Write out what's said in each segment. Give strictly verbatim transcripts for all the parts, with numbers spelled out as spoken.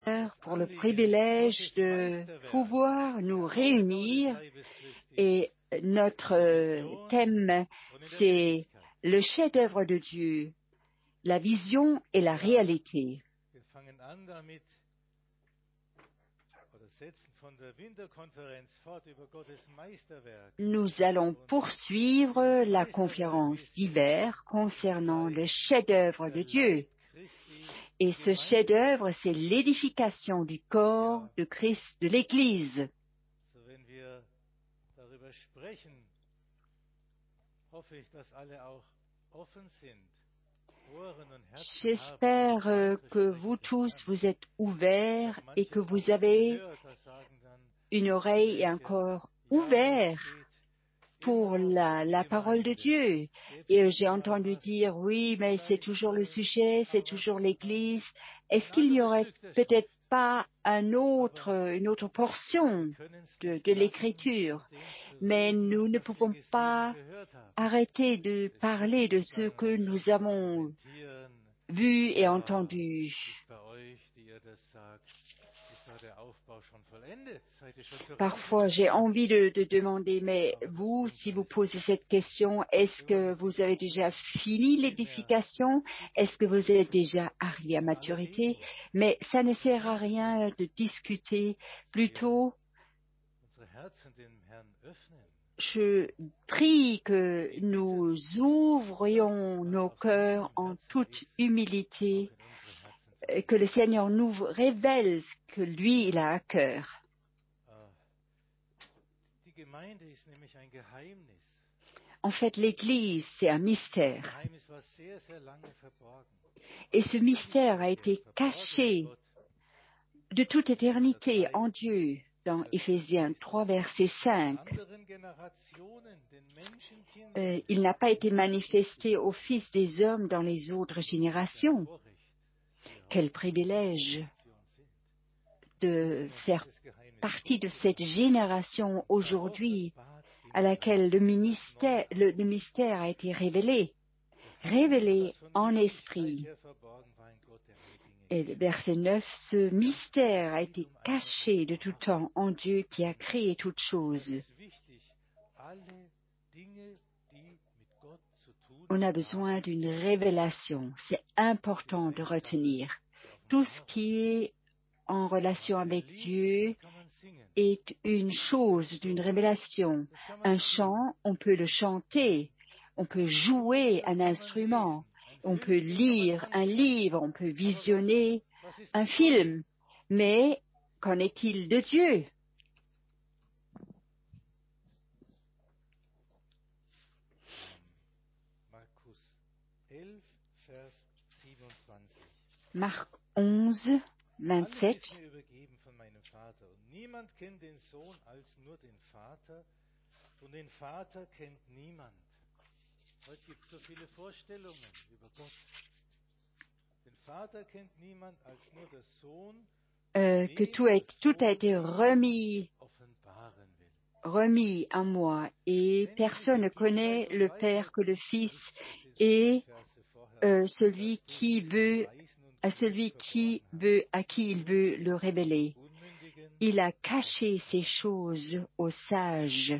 pour le privilège de pouvoir nous réunir et notre thème, c'est le chef-d'œuvre de Dieu, la vision et la réalité. Nous allons poursuivre la conférence d'hiver concernant le chef-d'œuvre de Dieu. Et ce chef-d'œuvre, c'est l'édification du corps de Christ, de l'Église. J'espère que vous tous, vous êtes ouverts et que vous avez une oreille et un corps ouverts pour la, la parole de Dieu. Et j'ai entendu dire, oui, mais c'est toujours le sujet, c'est toujours l'Église. Est-ce qu'il n'y aurait peut-être pas un autre, une autre portion de, de l'Écriture? Mais nous ne pouvons pas arrêter de parler de ce que nous avons vu et entendu. Parfois, j'ai envie de, de demander, mais vous, si vous posez cette question, est-ce que vous avez déjà fini l'édification? Est-ce que vous êtes déjà arrivé à maturité? Mais ça ne sert à rien de discuter. Plutôt, je prie que nous ouvrions nos cœurs en toute humilité, et que le Seigneur nous révèle ce que lui, il a à cœur. En fait, l'Église, c'est un mystère. Et ce mystère a été caché de toute éternité en Dieu, dans Éphésiens trois, verset cinq. Euh, il n'a pas été manifesté au Fils des hommes dans les autres générations. Quel privilège de faire partie de cette génération aujourd'hui à laquelle le, ministère, le, le mystère a été révélé, révélé en esprit. Et le verset neuf, ce mystère a été caché de tout temps en Dieu qui a créé toutes choses. On a besoin d'une révélation. C'est important de retenir. Tout ce qui est en relation avec Dieu est une chose d'une révélation. Un chant, on peut le chanter, on peut jouer un instrument, on peut lire un livre, on peut visionner un film. Mais qu'en est-il de Dieu? Marc onze, vingt-sept. Niemand kennt den Sohn als nur den Vater, und den Vater kennt niemand. Heute gibt es so viele Vorstellungen über Gott. Den Vater kennt niemand als nur der Sohn, euh, que tout a, tout a été remis, remis à moi, et personne ne connaît le Père que le Fils, et euh, celui qui veut, à celui qui veut, à qui il veut le révéler. Il a caché ces choses aux sages.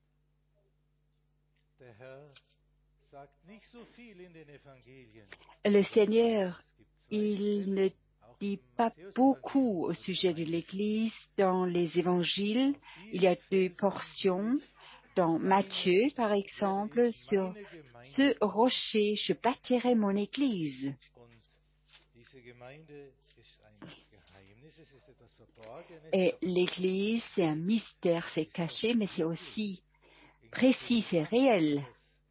Le Seigneur, il ne dit pas beaucoup au sujet de l'Église dans les évangiles. Il y a deux portions. Dans Matthieu, par exemple, sur ce rocher, je bâtirai mon Église. Et l'Église, c'est un mystère, c'est caché, mais c'est aussi précis, c'est réel.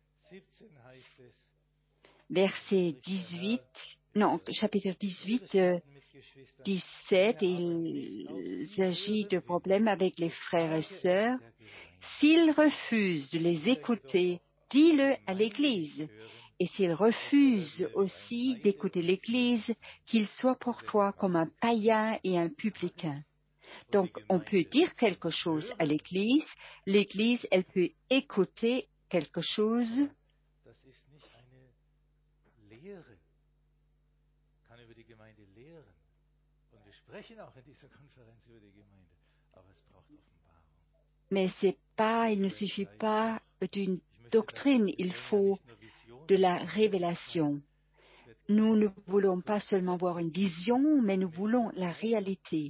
Verset dix-huit, non, chapitre dix-huit, euh, dix-sept, il s'agit de problèmes avec les frères et sœurs. S'ils refusent de les écouter, dis-le à l'Église. Et s'ils refusent aussi d'écouter l'Église, qu'ils soient pour toi comme un païen et un publicain. Donc, on peut dire quelque chose à l'Église. L'Église, elle peut écouter quelque chose. Mais c'est pas, il ne suffit pas d'une doctrine, il faut de la révélation. Nous ne voulons pas seulement voir une vision, mais nous voulons la réalité.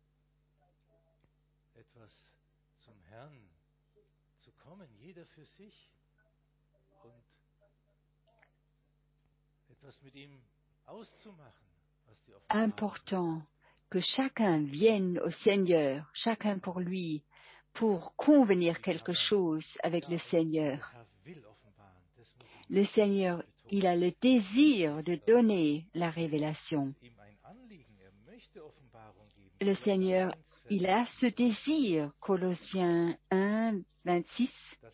Important que chacun vienne au Seigneur, chacun pour lui, pour convenir quelque chose avec le Seigneur. Le Seigneur, il a le désir de donner la révélation. Le Seigneur, il a ce désir, Colossiens un, vingt-six.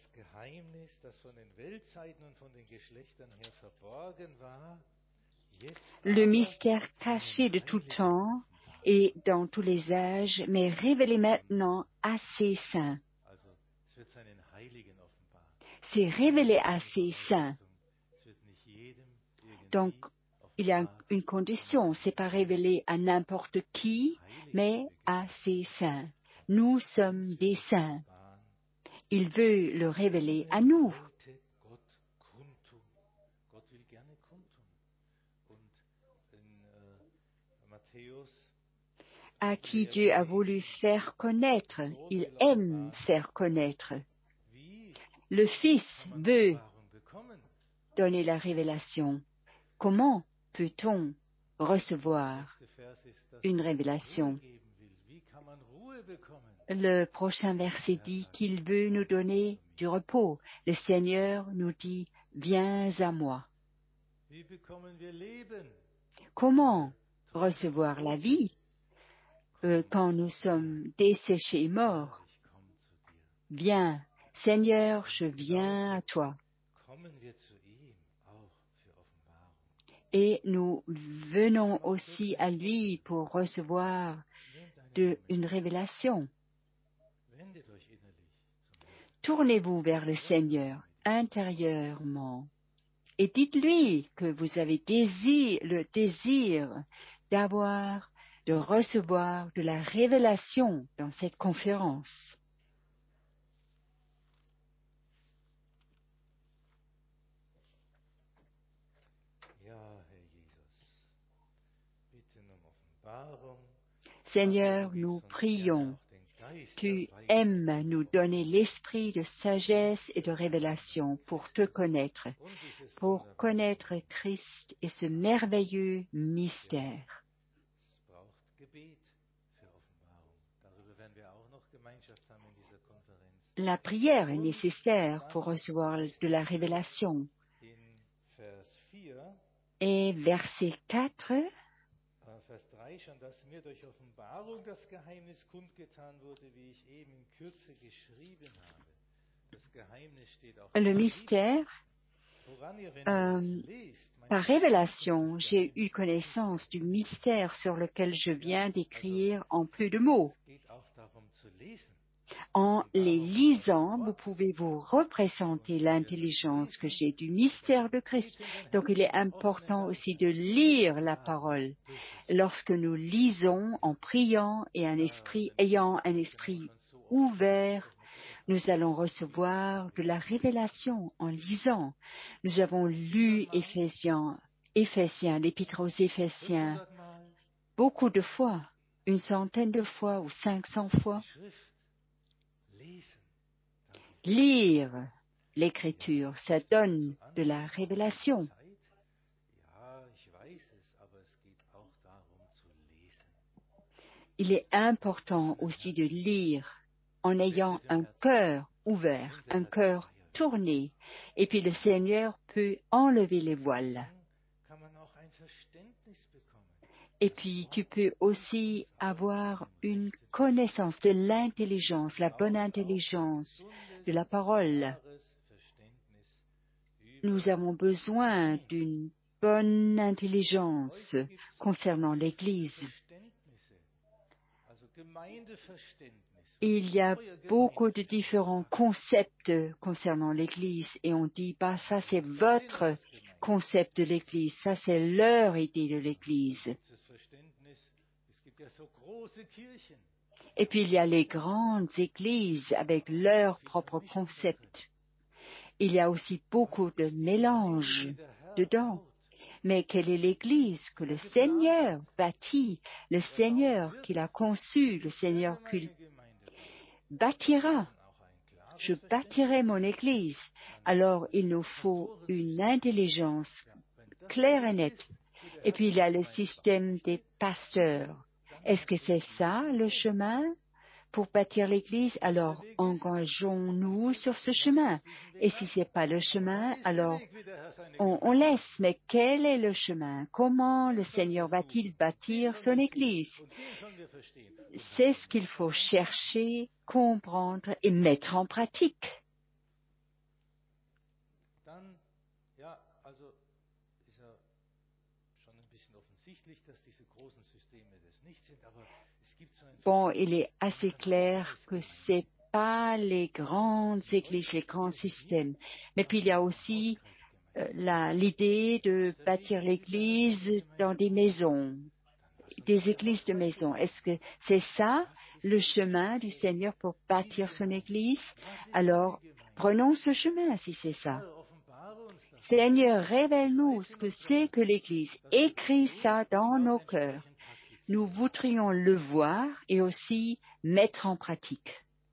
Le mystère caché de tout temps et dans tous les âges, mais révélé maintenant à ses saints. C'est révélé à ses saints. Donc, il y a une condition, c'est pas révélé à n'importe qui, mais à ses saints. Nous sommes des saints. Il veut le révéler à nous. À qui Dieu a voulu faire connaître, il aime faire connaître. Le Fils veut donner la révélation. Comment peut-on recevoir une révélation? Le prochain verset dit qu'il veut nous donner du repos. Le Seigneur nous dit, viens à moi. Comment recevoir la vie euh, quand nous sommes desséchés et morts? Viens, Seigneur, je viens à toi. Et nous venons aussi à lui pour recevoir de, une révélation. Tournez-vous vers le Seigneur intérieurement et dites-lui que vous avez désir, le désir d'avoir, de recevoir de la révélation dans cette conférence. Seigneur, nous prions. Tu aimes nous donner l'esprit de sagesse et de révélation pour te connaître, pour connaître Christ et ce merveilleux mystère. La prière est nécessaire pour recevoir de la révélation. Et verset quatre, Vers drei schon, dass mir durch Offenbarung das Geheimnis kundgetan wurde, wie ich eben in Kürze geschrieben habe. Das Geheimnis steht auch le mystère, euh, par révélation, j'ai eu connaissance du mystère sur lequel je viens d'écrire en peu de mots. En les lisant, vous pouvez vous représenter l'intelligence que j'ai du mystère de Christ. Donc il est important aussi de lire la parole. Lorsque nous lisons en priant et un esprit, ayant un esprit ouvert, nous allons recevoir de la révélation en lisant. Nous avons lu Éphésiens, Éphésiens, l'épître aux Éphésiens, beaucoup de fois, une centaine de fois ou cinq cents fois. Lire l'écriture, ça donne de la révélation. Il est important aussi de lire en ayant un cœur ouvert, un cœur tourné, et puis le Seigneur peut enlever les voiles. Et puis tu peux aussi avoir une connaissance de l'intelligence, la bonne intelligence de la parole. Nous avons besoin d'une bonne intelligence concernant l'Église. Il y a beaucoup de différents concepts concernant l'Église et on dit, bah, ça c'est votre concept de l'Église, ça c'est leur idée de l'Église. Et puis il y a les grandes églises avec leur propre concept. Il y a aussi beaucoup de mélange dedans. Mais quelle est l'Église que le Seigneur bâtit, le Seigneur qu'il a conçu, le Seigneur qu'il bâtira? Je bâtirai mon Église. Alors il nous faut une intelligence claire et nette. Et puis il y a le système des pasteurs. Est-ce que c'est ça le chemin pour bâtir l'Église? Alors engageons-nous sur ce chemin. Et si ce n'est pas le chemin, alors on, on laisse. Mais quel est le chemin? Comment le Seigneur va-t-il bâtir son Église? C'est ce qu'il faut chercher, comprendre et mettre en pratique. Bon, il est assez clair que ce n'est pas les grandes églises, les grands systèmes. Mais puis il y a aussi euh, la, l'idée de bâtir l'église dans des maisons, des églises de maisons. Est-ce que c'est ça le chemin du Seigneur pour bâtir son église? Alors, prenons ce chemin si c'est ça. Seigneur, révèle-nous ce que c'est que l'Église. Écris ça dans nos cœurs. Nous voudrions le voir et aussi mettre en pratique.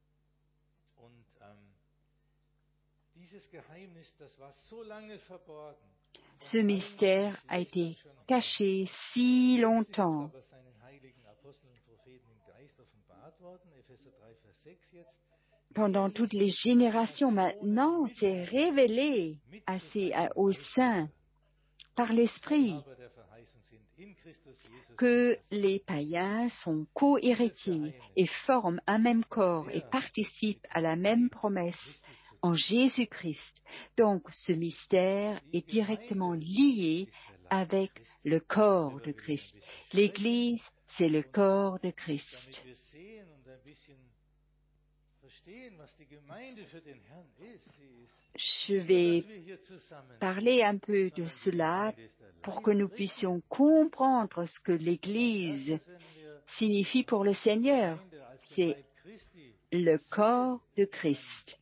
Ce mystère a été caché si longtemps. Pendant toutes les générations, maintenant, c'est révélé assez aux saints par l'Esprit que les païens sont co-héritiers et forment un même corps et participent à la même promesse en Jésus-Christ. Donc, ce mystère est directement lié avec le corps de Christ. L'Église, c'est le corps de Christ. Je vais parler un peu de cela pour que nous puissions comprendre ce que l'Église signifie pour le Seigneur. C'est le corps de Christ.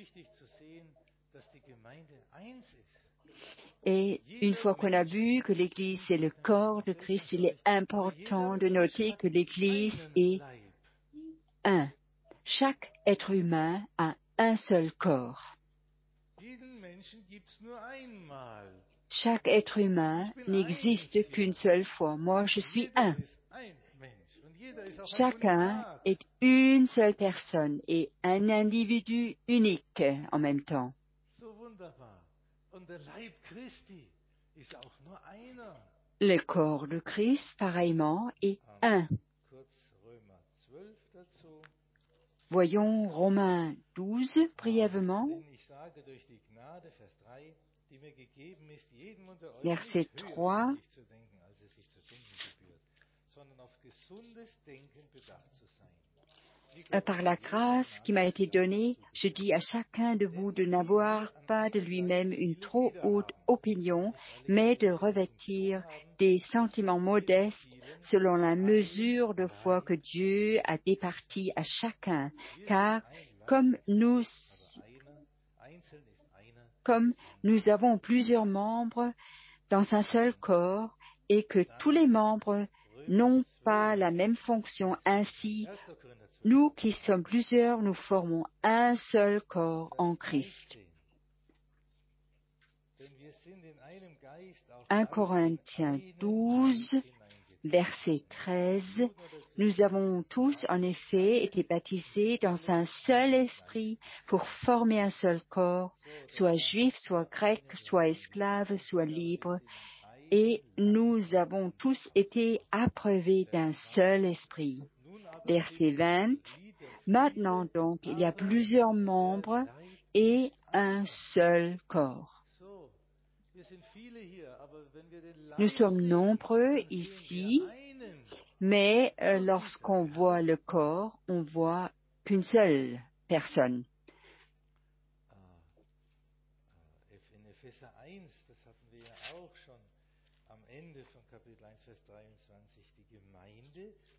Et une fois qu'on a vu que l'Église est le corps de Christ, il est important de noter que l'Église est un. Chaque être humain a un seul corps. Chaque être humain n'existe qu'une seule fois. Moi, je suis un. Chacun est une seule personne et un individu unique en même temps. Le corps de Christ, pareillement, est un. Voyons Romains douze brièvement, verset trois. Par la grâce qui m'a été donnée, je dis à chacun de vous de n'avoir pas de lui-même une trop haute opinion, mais de revêtir des sentiments modestes selon la mesure de foi que Dieu a départie à chacun. Car comme nous, comme nous avons plusieurs membres dans un seul corps et que tous les membres n'ont pas la même fonction, ainsi nous qui sommes plusieurs, nous formons un seul corps en Christ. un Corinthiens douze, verset treize. Nous avons tous en effet été baptisés dans un seul esprit pour former un seul corps, soit juif, soit grec, soit esclave, soit libre, et nous avons tous été abreuvés d'un seul esprit. Verset vingt. Maintenant donc, il y a plusieurs membres et un seul corps. Nous sommes nombreux ici, mais euh, lorsqu'on voit le corps, on voit qu'une seule personne.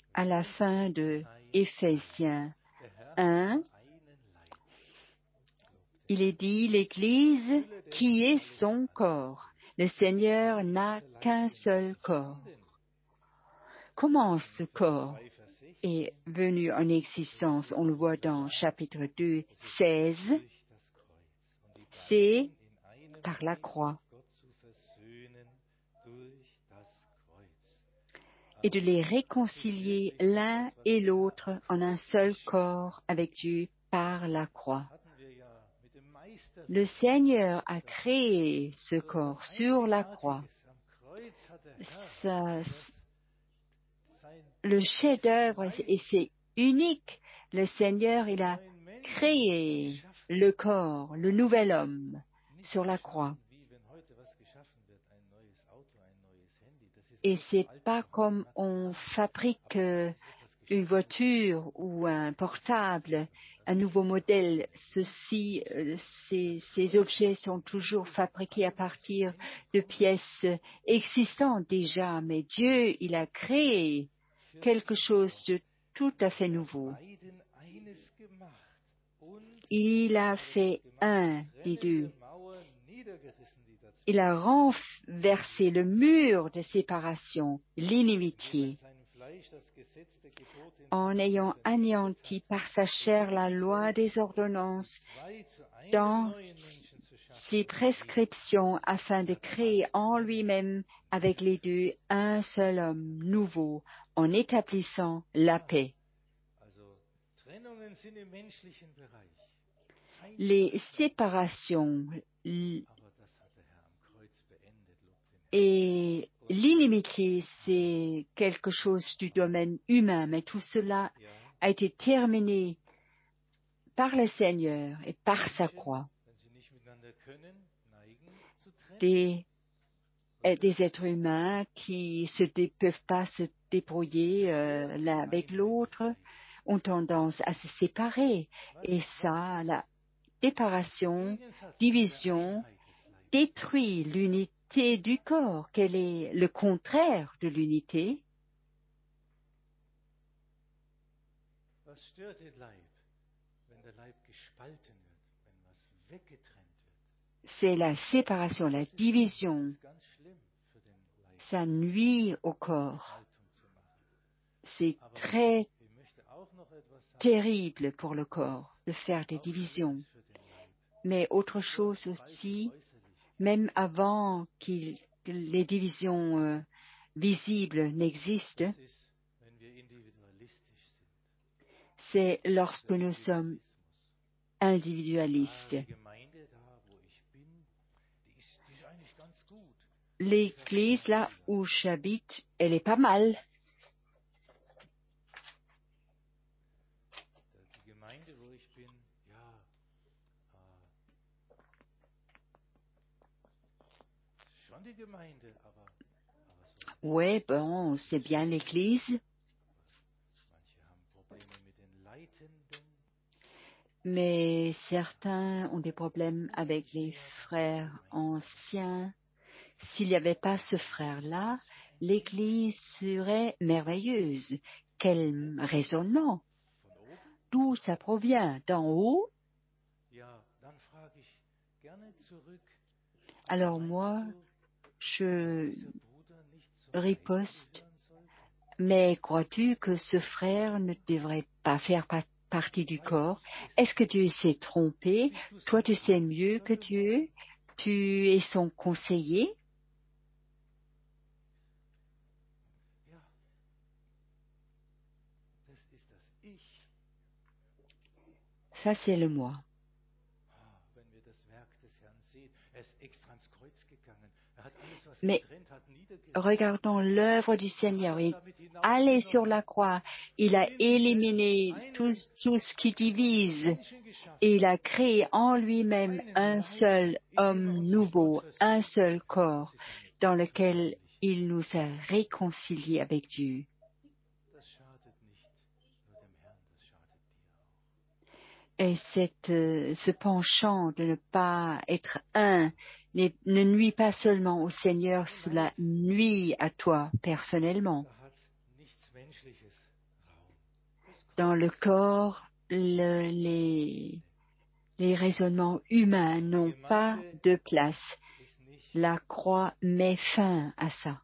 à la fin de Éphésiens un, il est dit l'Église qui est son corps. Le Seigneur n'a qu'un seul corps. Comment ce corps est venu en existence? On le voit dans chapitre deux, seize. C'est par la croix. Et de les réconcilier l'un et l'autre en un seul corps avec Dieu par la croix. Le Seigneur a créé ce corps sur la croix. Ça, le chef-d'œuvre, et c'est unique. Le Seigneur, il a créé le corps, le nouvel homme sur la croix. Et c'est pas comme on fabrique une voiture ou un portable, un nouveau modèle. Ceci, ces, ces objets sont toujours fabriqués à partir de pièces existantes déjà, mais Dieu, il a créé quelque chose de tout à fait nouveau. Il a fait un des deux. Il a renversé le mur de séparation, l'inimitié, en ayant anéanti par sa chair la loi des ordonnances dans ses prescriptions afin de créer en lui-même avec les deux un seul homme nouveau en établissant la paix. Les séparations et l'inimitié, c'est quelque chose du domaine humain, mais tout cela a été terminé par le Seigneur et par sa croix. Des, des êtres humains qui ne peuvent pas se débrouiller euh, l'un avec l'autre ont tendance à se séparer. Et ça, la séparation, division, détruit l'unité du corps. Quel est le contraire de l'unité? C'est la séparation, la division. Ça nuit au corps. C'est très terrible pour le corps de faire des divisions. Mais autre chose aussi, même avant qu'il, que les divisions euh, visibles n'existent, c'est lorsque nous sommes individualistes. L'église, là où j'habite, elle est pas mal. Ouais, bon, c'est bien l'église. Mais certains ont des problèmes avec les frères anciens. S'il n'y avait pas ce frère-là, l'église serait merveilleuse. Quel raisonnement! D'où ça provient? D'en haut? Alors moi, je riposte. Mais crois-tu que ce frère ne devrait pas faire pa- partie du corps? Est-ce que Dieu s'est trompé? Toi, tu sais mieux que Dieu? Tu es son conseiller? Ça, c'est le moi. Mais regardons l'œuvre du Seigneur. Il est allé sur la croix. Il a éliminé tout, tout ce qui divise. Et il a créé en lui-même un seul homme nouveau, un seul corps, dans lequel il nous a réconciliés avec Dieu. Et cette, euh, ce penchant de ne pas être un ne, ne nuit pas seulement au Seigneur, cela nuit à toi personnellement. dans le corps, le, les, les raisonnements humains n'ont pas de place. La croix met fin à ça.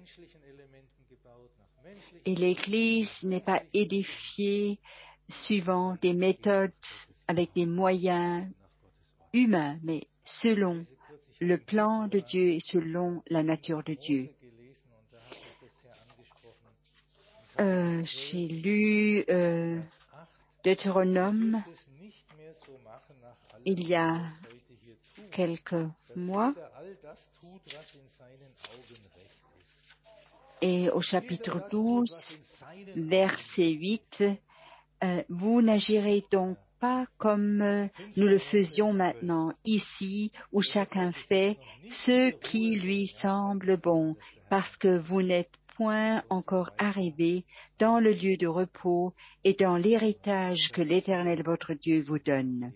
Et l'Église n'est pas édifiée suivant des méthodes avec des moyens humains, mais selon le plan de Dieu et selon la nature de Dieu. Euh, j'ai lu euh, Deutéronome il y a quelques mois et au chapitre douze, verset huit, euh, vous n'agirez donc pas comme euh, nous le faisions maintenant, ici, où chacun fait ce qui lui semble bon, parce que vous n'êtes point encore arrivés dans le lieu de repos et dans l'héritage que l'Éternel votre Dieu vous donne.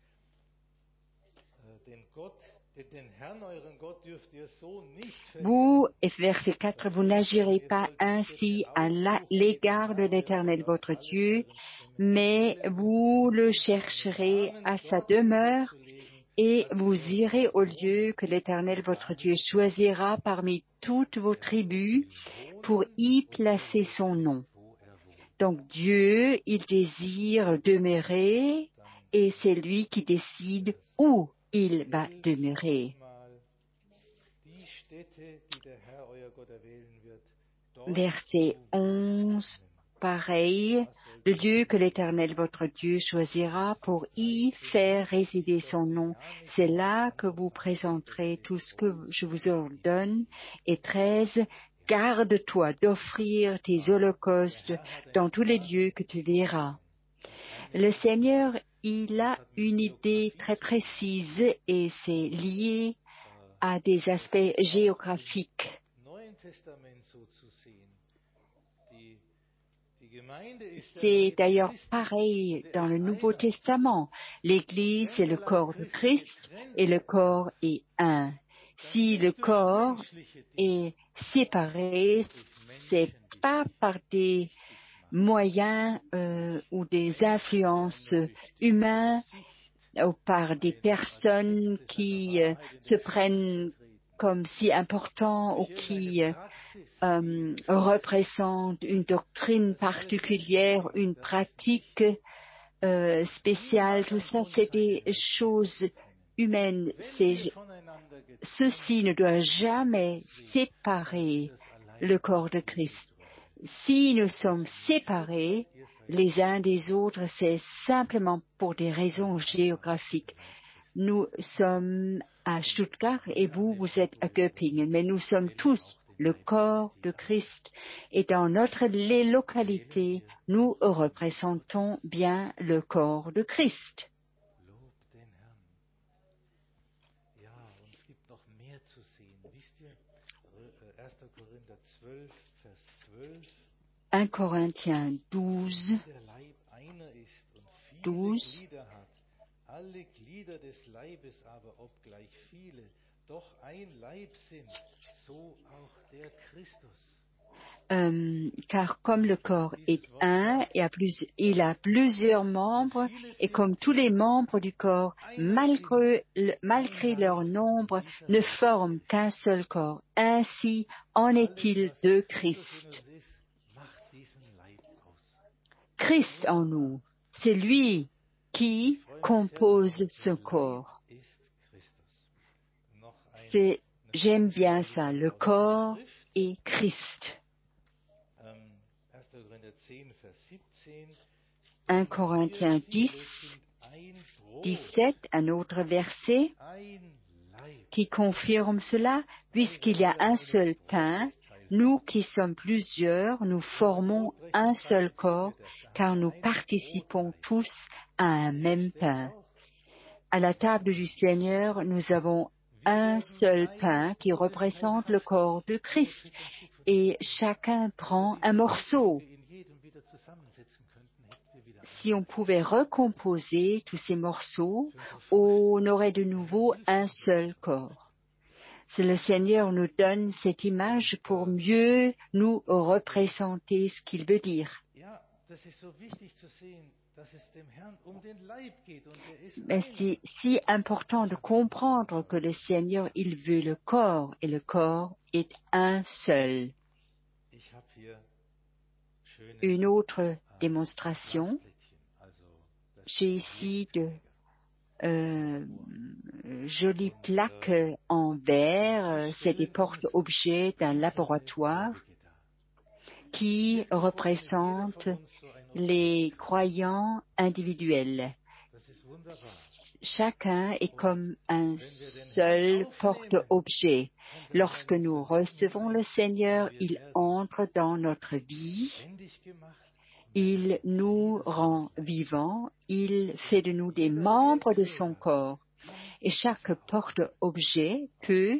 Vous, et verset quatre, vous n'agirez pas ainsi à l'égard de l'Éternel votre Dieu, mais vous le chercherez à sa demeure et vous irez au lieu que l'Éternel votre Dieu choisira parmi toutes vos tribus pour y placer son nom. Donc Dieu, il désire demeurer et c'est lui qui décide où il va demeurer. Verset onze, pareil, le lieu que l'Éternel votre Dieu choisira pour y faire résider son nom, c'est là que vous présenterez tout ce que je vous ordonne. Et treize, garde-toi d'offrir tes holocaustes dans tous les lieux que tu verras. Le Seigneur, il a une idée très précise et c'est lié à des aspects géographiques. C'est d'ailleurs pareil dans le Nouveau Testament. L'Église est le corps de Christ et le corps est un. Si le corps est séparé, c'est pas par des moyens euh, ou des influences humaines ou par des personnes qui euh, se prennent comme si importants ou qui euh, euh, représentent une doctrine particulière, une pratique euh, spéciale. Tout ça, c'est des choses humaines. C'est, ceci ne doit jamais séparer le corps de Christ. Si nous sommes séparés les uns des autres, c'est simplement pour des raisons géographiques. Nous sommes à Stuttgart et vous, vous êtes à Göppingen, mais nous sommes tous le corps de Christ et dans notre les localités, nous représentons bien le corps de Christ. un Corinthiens douze, douze. Alle Glieder des Leibes aber, obgleich viele, doch ein Leib sind, so auch der Christus. Euh, car comme le corps est un, et a plus, il a plusieurs membres, et comme tous les membres du corps, malgré, malgré leur nombre, ne forment qu'un seul corps. Ainsi en est-il de Christ. Christ en nous, c'est lui qui compose ce corps. C'est, j'aime bien ça, le corps et Christ. un Corinthiens dix, dix-sept, un autre verset qui confirme cela, puisqu'il y a un seul pain, nous qui sommes plusieurs, nous formons un seul corps, car nous participons tous à un même pain. À la table du Seigneur, nous avons un seul pain qui représente le corps de Christ, et chacun prend un morceau. Si on pouvait recomposer tous ces morceaux, on aurait de nouveau un seul corps. C'est le Seigneur nous donne cette image pour mieux nous représenter ce qu'il veut dire. Mais c'est si important de comprendre que le Seigneur, il veut le corps, et le corps est un seul. Une autre démonstration, j'ai ici de euh, jolies plaques en verre, c'est des porte-objets d'un laboratoire qui représentent les croyants individuels. Chacun est comme un seul porte-objet. Lorsque nous recevons le Seigneur, il entre dans notre vie, il nous rend vivants, il fait de nous des membres de son corps. Et chaque porte-objet peut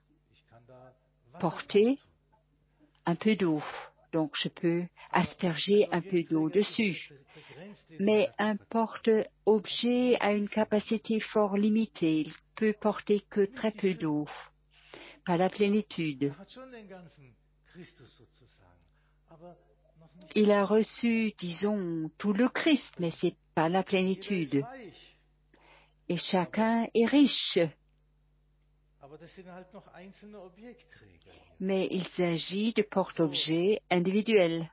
porter un peu d'eau. Donc, je peux asperger un peu d'eau dessus. Mais un porte-objet a une capacité fort limitée. Il peut porter que très peu d'eau, pas la plénitude. Il a reçu, disons, tout le Christ, mais c'est pas la plénitude. Et chacun est riche. Mais il s'agit de porte-objets individuels.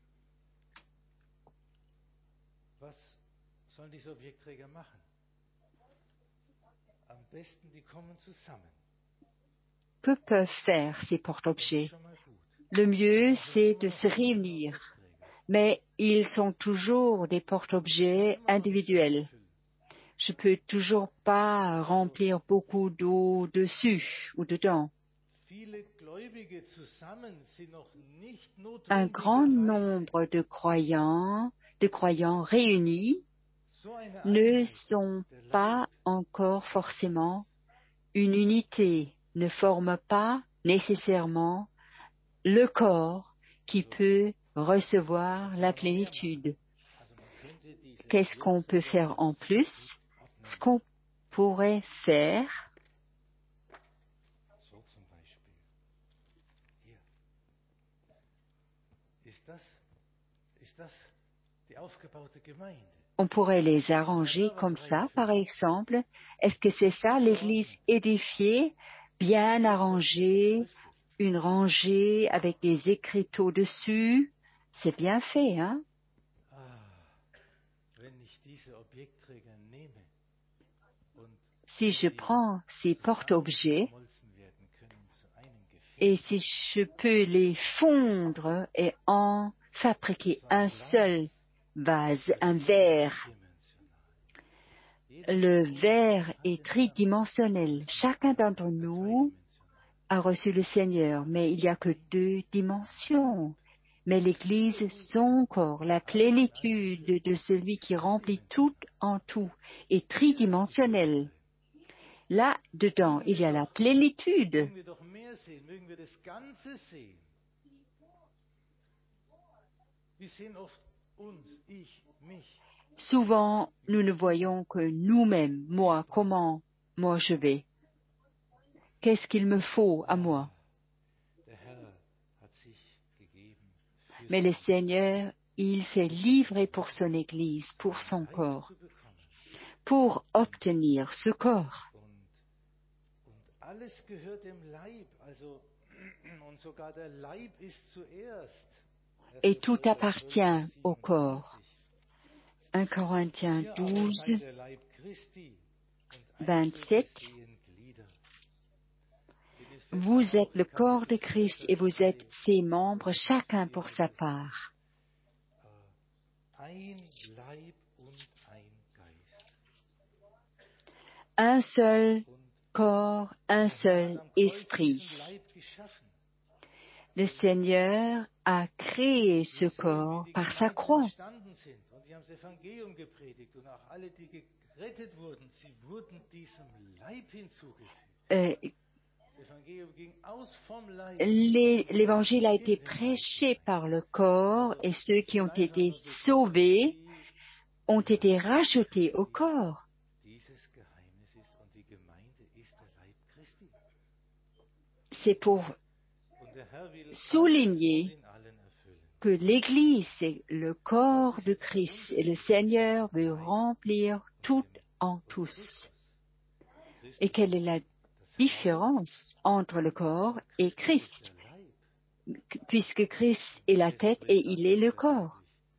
Que peuvent faire ces porte-objets? Le mieux, c'est de se réunir. Mais ils sont toujours des porte-objets individuels. Je peux toujours pas remplir beaucoup d'eau dessus ou dedans. Un grand nombre de croyants, de croyants réunis ne sont pas encore forcément une unité, ne forment pas nécessairement le corps qui peut recevoir la plénitude. Qu'est-ce qu'on peut faire en plus? Ce qu'on pourrait faire, on pourrait les arranger comme ça, par exemple. Est-ce que c'est ça, l'église édifiée, bien arrangée, une rangée avec des écriteaux dessus? C'est bien fait, hein? Si je prends ces porte-objets et si je peux les fondre et en fabriquer un seul vase, un verre, le verre est tridimensionnel. Chacun d'entre nous a reçu le Seigneur, mais il n'y a que deux dimensions. Mais l'Église, son corps, la plénitude de celui qui remplit tout en tout, est tridimensionnelle. Là-dedans, il y a la plénitude. Souvent, nous ne voyons que nous-mêmes, moi, comment moi je vais. Qu'est-ce qu'il me faut à moi? Mais le Seigneur, il s'est livré pour son Église, pour son corps, pour obtenir ce corps. Et tout appartient au corps. un Corinthiens douze, vingt-sept. Vous êtes le corps de Christ et vous êtes ses membres, chacun pour sa part. Un seul corps, un seul esprit. Le Seigneur a créé ce corps par sa croix. Euh, L'évangile a été prêché par le corps et ceux qui ont été sauvés ont été rachetés au corps. C'est pour souligner que l'Église, c'est le corps de Christ et le Seigneur veut remplir tout en tous. Et quelle est la différence entre le corps et Christ? Puisque Christ est la tête et il est le corps.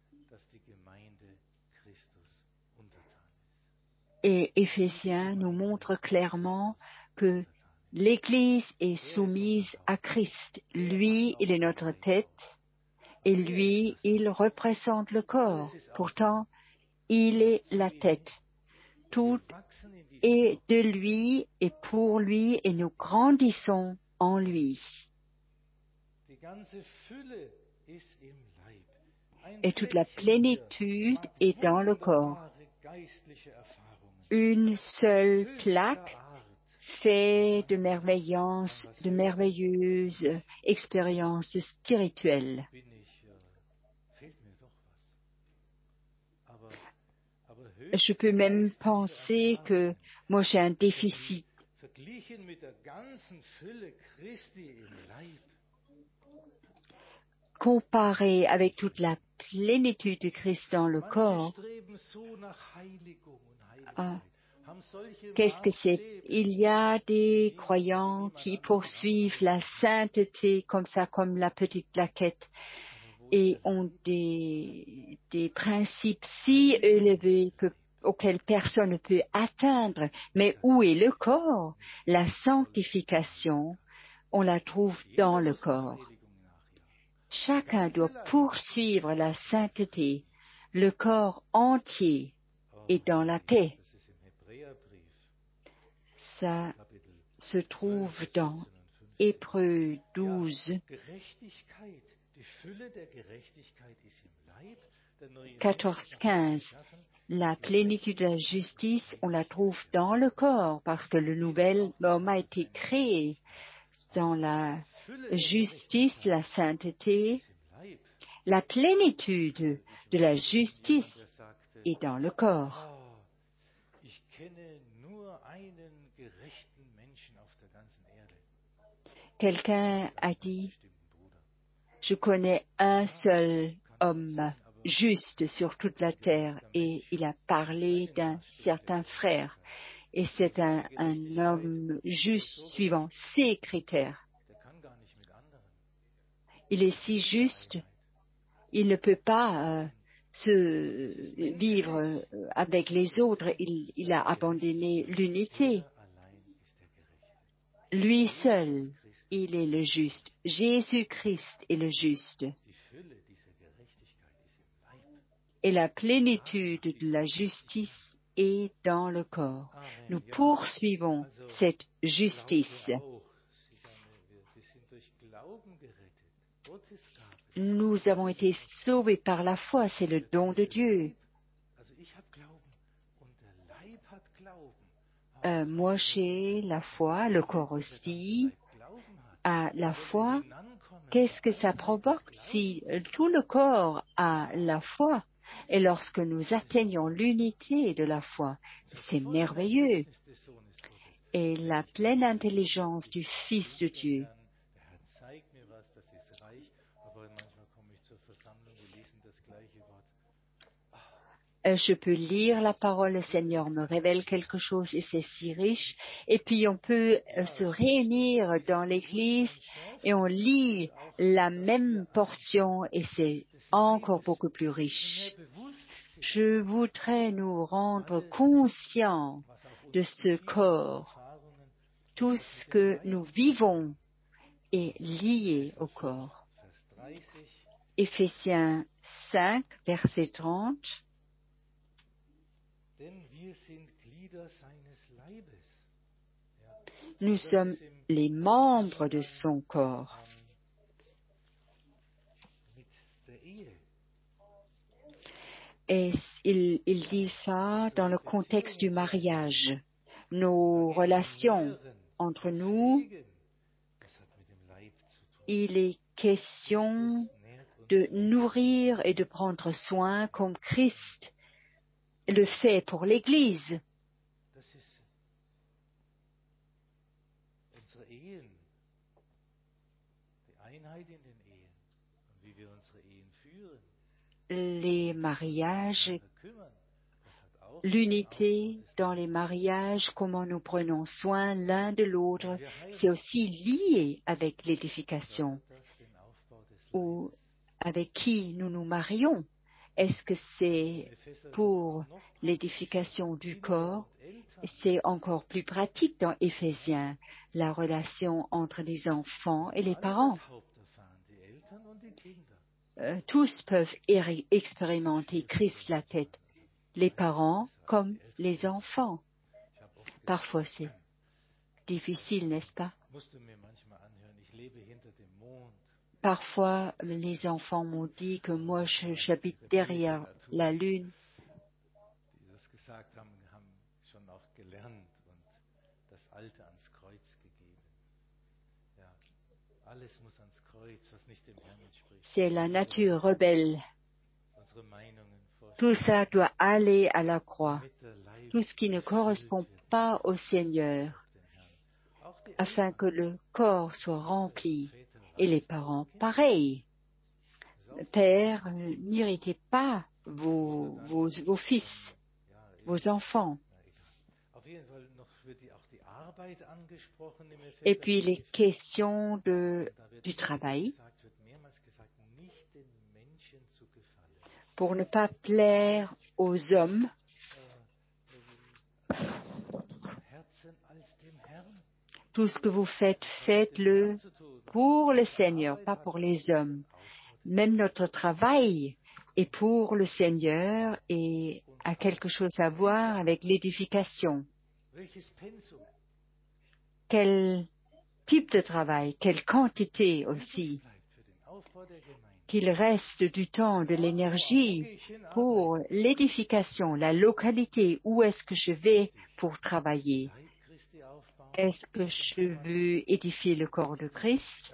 Et Éphésiens nous montre clairement que l'Église est soumise à Christ. Lui, il est notre tête et lui, il représente le corps. Pourtant, il est la tête. Tout est de lui et pour lui et nous grandissons en lui. Et toute la plénitude est dans le corps. Une seule plaque fait de merveillances, de merveilleuses expériences spirituelles. Je peux même penser que moi j'ai un déficit. Comparé avec toute la plénitude de Christ dans le corps, ah, qu'est-ce que c'est? Il y a des croyants qui poursuivent la sainteté comme ça, comme la petite plaquette, et ont des, des principes si élevés que, auxquels personne ne peut atteindre. Mais où est le corps? La sanctification, on la trouve dans le corps. Chacun doit poursuivre la sainteté. Le corps entier est dans la paix. Ça se trouve dans Hébreux douze, quatorze, quinze. La plénitude de la justice, on la trouve dans le corps parce que le nouvel homme a été créé dans la justice, la sainteté. La plénitude de la justice est dans le corps. Quelqu'un a dit, je connais un seul homme juste sur toute la terre, et il a parlé d'un certain frère. Et c'est un, un homme juste suivant ses critères. Il est si juste, il ne peut pas euh, se vivre euh, avec les autres. Il, il a abandonné l'unité. Lui seul, il est le juste. Jésus-Christ est le juste. Et la plénitude de la justice est dans le corps. Nous poursuivons cette justice. Nous avons été sauvés par la foi, c'est le don de Dieu. Euh, moi, j'ai la foi, le corps aussi a la foi. Qu'est-ce que ça provoque si tout le corps a la foi? Et lorsque nous atteignons l'unité de la foi, c'est merveilleux. Et la pleine intelligence du Fils de Dieu. Je peux lire la parole, le Seigneur me révèle quelque chose et c'est si riche. Et puis on peut se réunir dans l'Église et on lit la même portion et c'est encore beaucoup plus riche. Je voudrais nous rendre conscients de ce corps. Tout ce que nous vivons est lié au corps. Éphésiens cinq, verset trente. Nous sommes les membres de son corps. Et il, il dit ça dans le contexte du mariage. Nos relations entre nous, il est question de nourrir et de prendre soin comme Christ le fait pour l'Église. les mariages, l'unité dans les mariages, comment nous prenons soin l'un de l'autre, c'est aussi lié avec l'édification ou avec qui nous nous marions. Est-ce que c'est pour l'édification du corps? C'est encore plus pratique dans Éphésiens, la relation entre les enfants et les parents. Euh, tous peuvent er- expérimenter Christ la tête, les parents comme les enfants. Parfois c'est difficile, n'est-ce pas? Parfois les enfants m'ont dit que moi je- j'habite derrière la lune. C'est la nature rebelle. Tout ça doit aller à la croix. Tout ce qui ne correspond pas au Seigneur, afin que le corps soit rempli. Et les parents, pareil. Père, euh, n'irritez pas vos, vos, vos fils, vos enfants. Et puis les questions de, du travail, pour ne pas plaire aux hommes, tout ce que vous faites, faites-le pour le Seigneur, pas pour les hommes. Même notre travail est pour le Seigneur et a quelque chose à voir avec l'édification. Quel type de travail, quelle quantité aussi, qu'il reste du temps, de l'énergie pour l'édification, la localité, où est-ce que je vais pour travailler? Est-ce que je veux édifier le corps de Christ?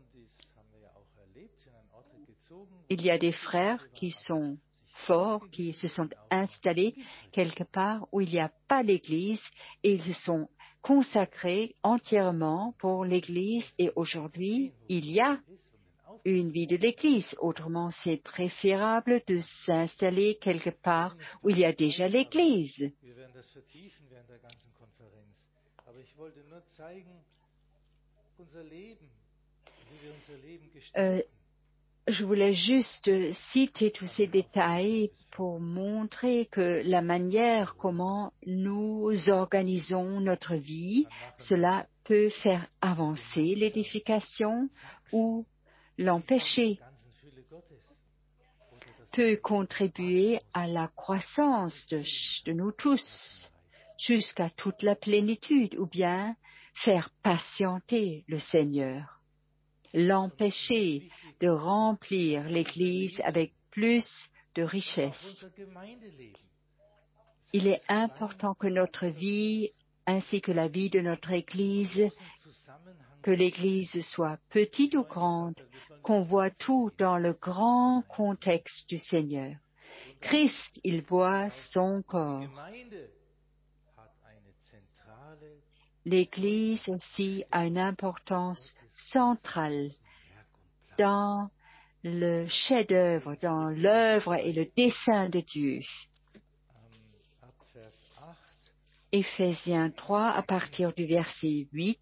Il y a des frères qui sont forts, qui se sont installés quelque part où il n'y a pas d'église et ils se sont consacrés entièrement pour l'église et aujourd'hui, il y a une vie de l'église. Autrement, c'est préférable de s'installer quelque part où il y a déjà l'église. Euh, je voulais juste citer tous ces détails pour montrer que la manière comment nous organisons notre vie, cela peut faire avancer l'édification ou l'empêcher, peut contribuer à la croissance de, de nous tous jusqu'à toute la plénitude ou bien faire patienter le Seigneur, l'empêcher de remplir l'Église avec plus de richesse. Il est important que notre vie ainsi que la vie de notre Église, que l'Église soit petite ou grande, qu'on voit tout dans le grand contexte du Seigneur. Christ, il voit son corps. L'Église aussi a une importance centrale dans le chef-d'œuvre, dans l'œuvre et le dessein de Dieu. Éphésiens trois, à partir du verset huit.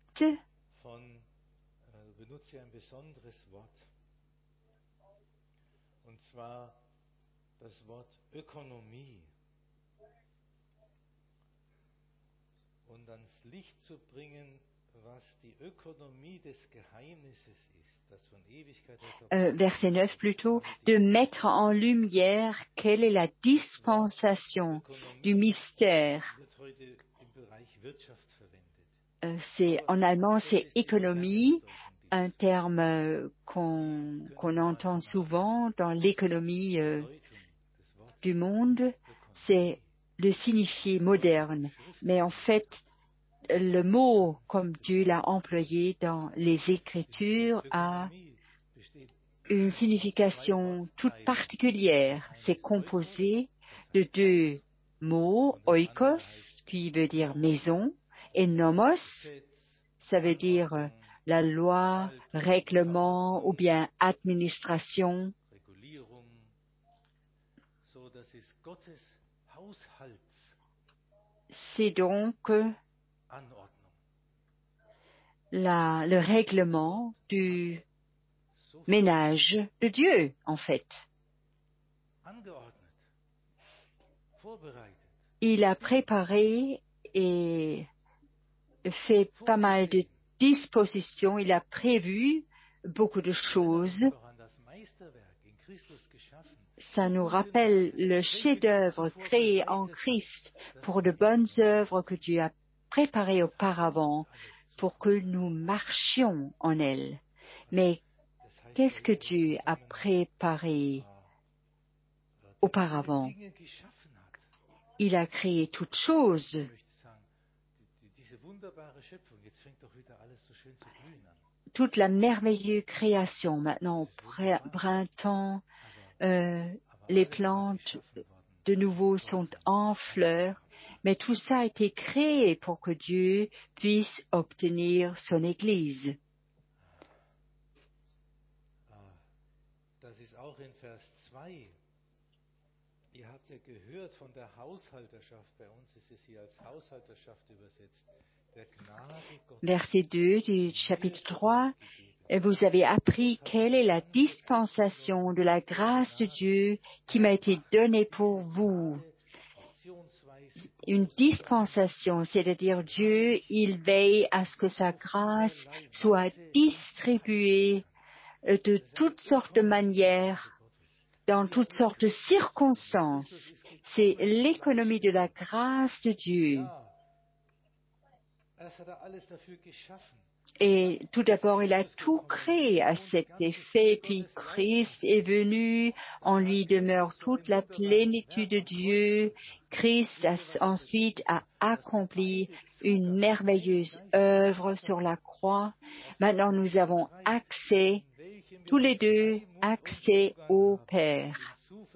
Das Wort Ökonomie und ans Licht zu bringen, was die Ökonomie des Geheimnisses ist, das von Ewigkeit her euh, verset neuf plutôt, de mettre en lumière quelle est la dispensation du mystère. Euh, c'est, en allemand, c'est économie, un terme euh, qu'on, qu'on entend souvent dans l'économie euh, du monde, c'est le signifié moderne. Mais en fait, le mot, comme Dieu l'a employé dans les Écritures, a une signification toute particulière. C'est composé de deux mots, oikos, qui veut dire maison, et nomos, ça veut dire la loi, règlement ou bien administration. C'est donc la, le règlement du ménage de Dieu, en fait. Il a préparé et fait pas mal de dispositions, il a prévu beaucoup de choses. Ça nous rappelle le chef-d'œuvre créé en Christ pour de bonnes œuvres que Dieu a préparées auparavant pour que nous marchions en elles. Mais qu'est-ce que Dieu a préparé auparavant? Il a créé toutes choses. Toute la merveilleuse création, maintenant au printemps, euh, les plantes de nouveau sont en fleurs, mais tout ça a été créé pour que Dieu puisse obtenir son Église. Ihr habt ja gehört von der Haushalterschaft. Bei uns ist es hier als Haushalterschaft übersetzt. Der Gnade Gottes. Verset deux du chapitre trois. Vous avez appris quelle est la dispensation de la grâce de Dieu qui m'a été donnée pour vous. Une dispensation, c'est-à-dire Dieu, il veille à ce que sa grâce soit distribuée de toutes sortes de manières, dans toutes sortes de circonstances. C'est l'économie de la grâce de Dieu. Et tout d'abord, il a tout créé à cet effet, puis Christ est venu, en lui demeure toute la plénitude de Dieu. Christ a, ensuite a accompli une merveilleuse œuvre sur la croix. Maintenant, nous avons accès, tous les deux, accès au Père.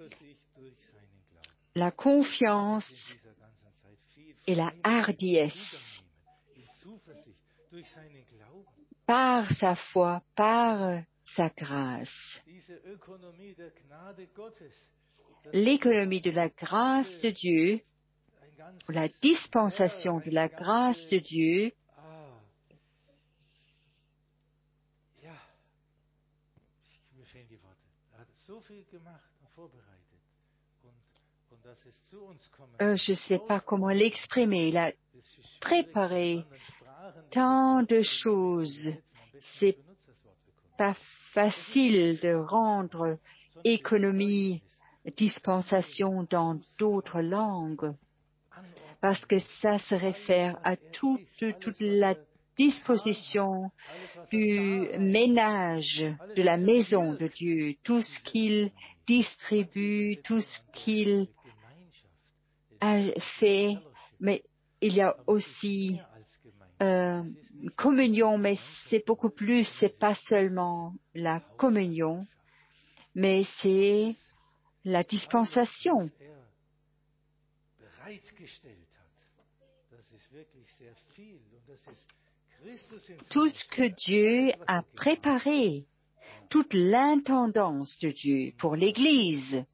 La confiance et la hardiesse. Par sa foi, par sa grâce. L'économie de la grâce de Dieu, la dispensation de la grâce de Dieu, euh, je ne sais pas comment l'exprimer, il a préparé tant de choses. C'est pas facile de rendre économie, dispensation dans d'autres langues, parce que ça se réfère à toute, toute la disposition du ménage de la maison de Dieu, tout ce qu'il distribue, tout ce qu'il a fait, mais il y a aussi Euh, communion, mais c'est beaucoup plus, c'est pas seulement la communion, mais c'est la dispensation. Tout ce que Dieu a préparé, toute l'intendance de Dieu pour l'Église.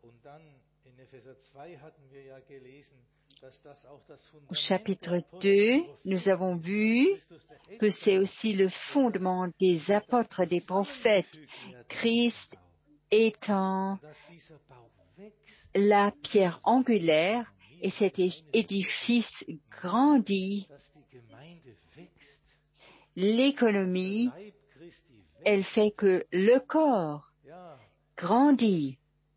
Au chapitre deux, nous avons vu que c'est aussi le fondement des apôtres et des prophètes, Christ étant la pierre angulaire, et cet édifice grandit. L'économie, elle fait que le corps grandit.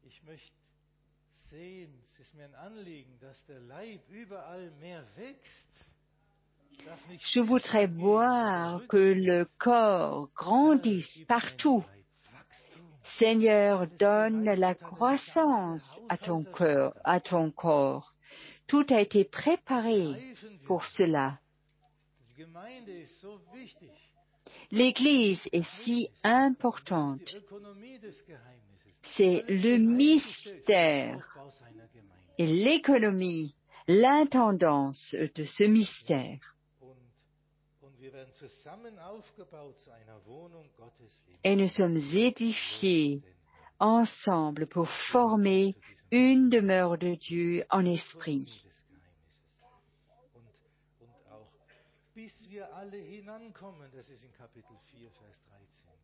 Je voudrais voir que le corps grandisse partout. Seigneur, donne la croissance à ton cœur, à ton corps. Tout a été préparé pour cela. L'Église est si importante. C'est le mystère et l'économie, l'intendance de ce mystère. Et nous sommes édifiés ensemble pour former une demeure de Dieu en esprit. Bis wir alle hinankommen, das ist in Kapitel vier, Vers dreizehn.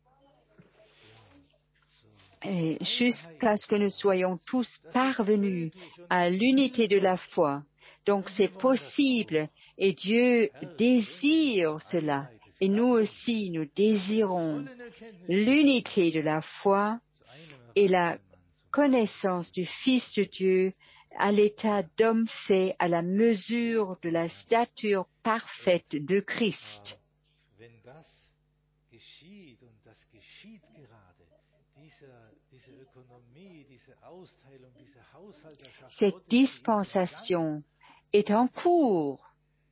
Et jusqu'à ce que nous soyons tous parvenus à l'unité de la foi. Donc c'est possible et Dieu désire cela. Et nous aussi, nous désirons l'unité de la foi et la connaissance du Fils de Dieu à l'état d'homme fait à la mesure de la stature parfaite de Christ. Cette dispensation est en cours.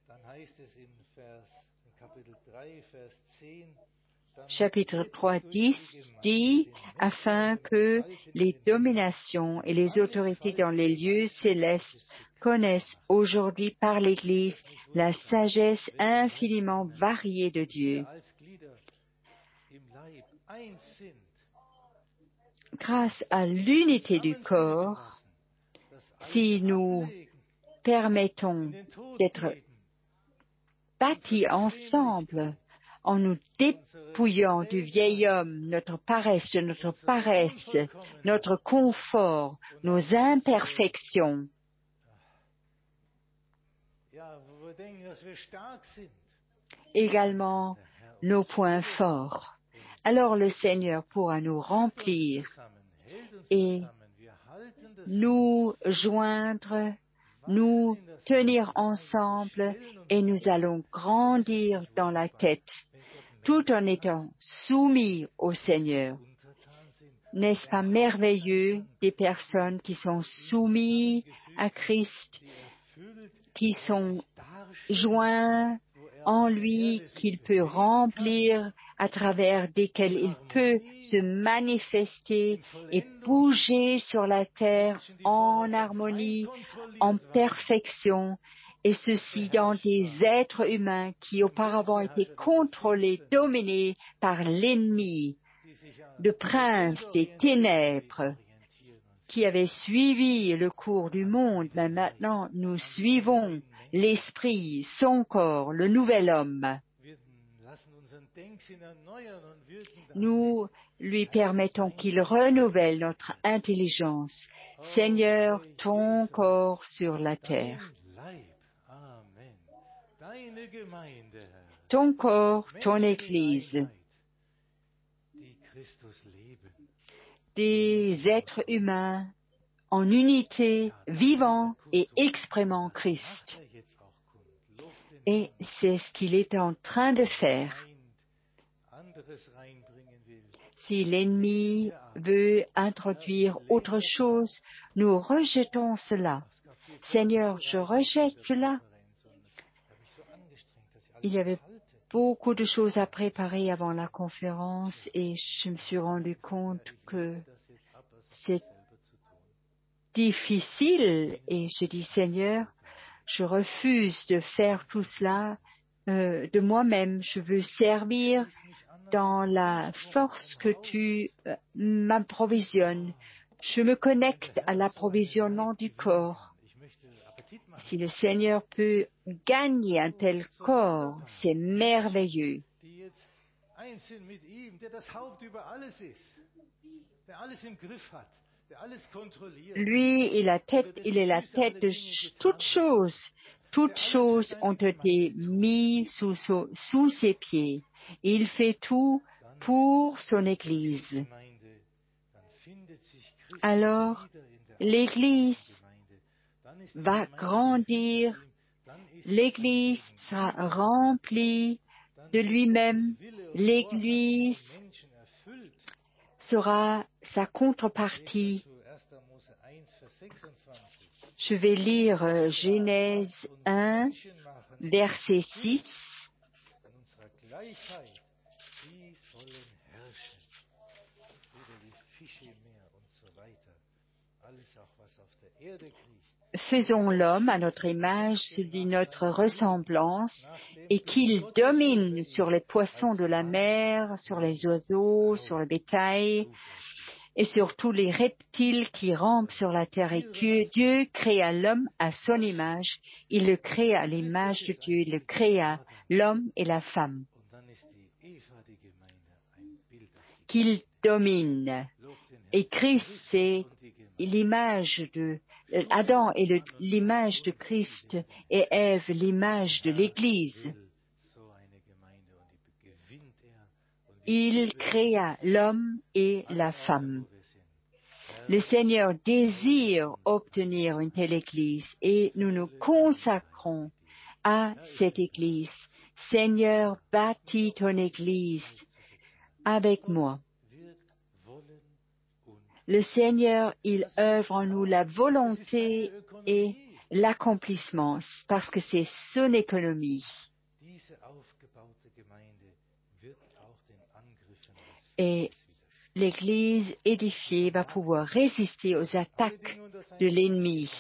Chapitre trois, dix dit, afin que les dominations et les autorités dans les lieux célestes connaissent aujourd'hui par l'Église la sagesse infiniment variée de Dieu. Grâce à l'unité du corps, si nous permettons d'être bâtis ensemble, en nous dépouillant du vieil homme, notre paresse, de notre paresse, notre confort, nos imperfections, également nos points forts. Alors le Seigneur pourra nous remplir et nous joindre, nous tenir ensemble et nous allons grandir dans la tête, tout en étant soumis au Seigneur. N'est-ce pas merveilleux des personnes qui sont soumises à Christ, qui sont joints en lui, qu'il peut remplir, à travers desquels il peut se manifester et bouger sur la terre en harmonie, en perfection, et ceci dans des êtres humains qui auparavant étaient contrôlés, dominés par l'ennemi, le prince des ténèbres, qui avait suivi le cours du monde, mais maintenant nous suivons l'esprit, son corps, le nouvel homme. Nous lui permettons qu'il renouvelle notre intelligence. Seigneur, ton corps sur la terre. Ton corps, ton Église. Des êtres humains en unité, vivant et exprimant Christ. Et c'est ce qu'il est en train de faire. Si l'ennemi veut introduire autre chose, nous rejetons cela. Seigneur, je rejette cela. Il y avait beaucoup de choses à préparer avant la conférence et je me suis rendu compte que c'est difficile et je dis Seigneur, je refuse de faire tout cela euh, de moi-même. Je veux servir dans la force que tu euh, m'approvisionnes. Je me connecte à l'approvisionnement du corps. Si le Seigneur peut gagner un tel corps, c'est merveilleux. Lui, il, a tête, il est la tête de toutes choses. Toutes choses ont été mises sous, sous ses pieds. Il fait tout pour son Église. Alors, l'Église va grandir, l'Église sera remplie de lui-même, l'Église sera sa contrepartie. Je vais lire euh, Genèse un, verset six. Faisons l'homme à notre image, selon notre ressemblance, et qu'il domine sur les poissons de la mer, sur les oiseaux, sur le bétail, et sur tous les reptiles qui rampent sur la terre. Et Dieu, Dieu créa l'homme à son image. Il le créa à l'image de Dieu. Il le créa, l'homme et la femme. Qu'il domine. Et Christ, c'est l'image de Adam est le- l'image de Christ et Ève l'image de l'Église. Il créa l'homme et la femme. Le Seigneur désire obtenir une telle Église et nous nous consacrons à cette Église. Seigneur, bâtis ton Église avec moi. Le Seigneur, il œuvre en nous la volonté et l'accomplissement parce que c'est son économie. Et l'Église édifiée va pouvoir résister aux attaques de l'ennemi.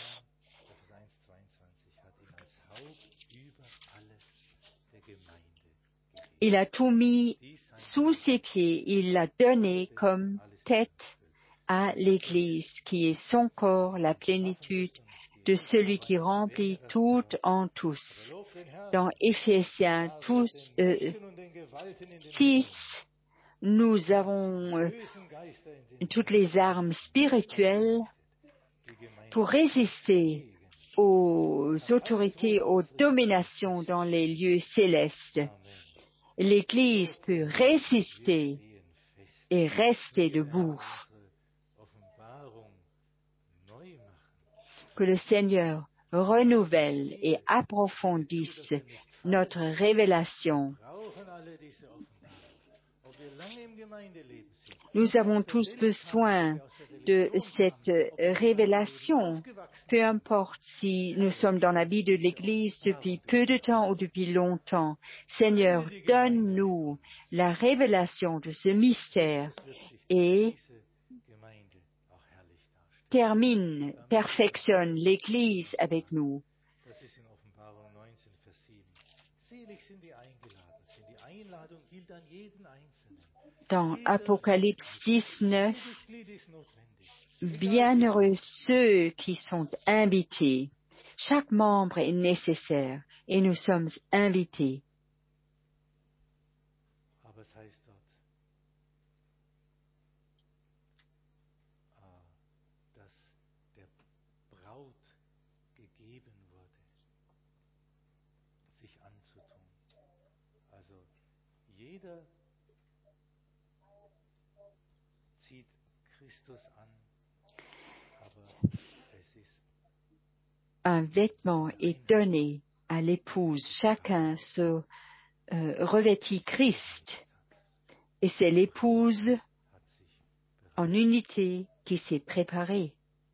Il a tout mis sous ses pieds. Il l'a donné comme tête à l'Église, qui est son corps, la plénitude de celui qui remplit tout en tous. Dans Éphésiens tous, euh, six, nous avons euh, toutes les armes spirituelles pour résister aux autorités, aux dominations dans les lieux célestes. L'Église peut résister et rester debout. Que le Seigneur renouvelle et approfondisse notre révélation. Nous avons tous besoin de cette révélation, peu importe si nous sommes dans la vie de l'Église depuis peu de temps ou depuis longtemps. Seigneur, donne-nous la révélation de ce mystère et termine, perfectionne l'Église avec nous. Dans Apocalypse dix-neuf, bienheureux ceux qui sont invités. Chaque membre est nécessaire et nous sommes invités. Un vêtement est donné à l'épouse. Chacun se euh, revêtit Christ. Et c'est l'épouse en unité qui s'est préparée.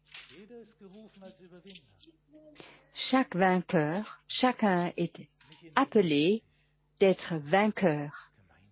Chaque vainqueur, chacun est appelé d'être vainqueur.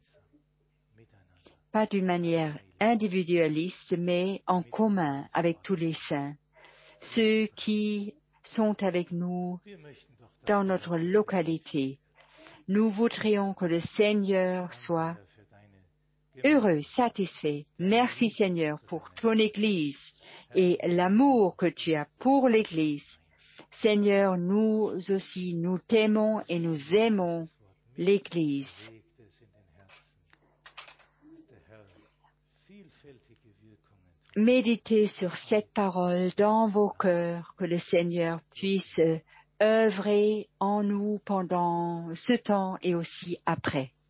Pas d'une manière individualiste, mais en commun avec tous les saints. Ceux qui sont avec nous dans notre localité. Nous voudrions que le Seigneur soit heureux, satisfait. Merci Seigneur pour ton Église et l'amour que tu as pour l'Église. Seigneur, nous aussi, nous t'aimons et nous aimons l'Église. Méditez sur cette parole dans vos cœurs, que le Seigneur puisse œuvrer en nous pendant ce temps et aussi après.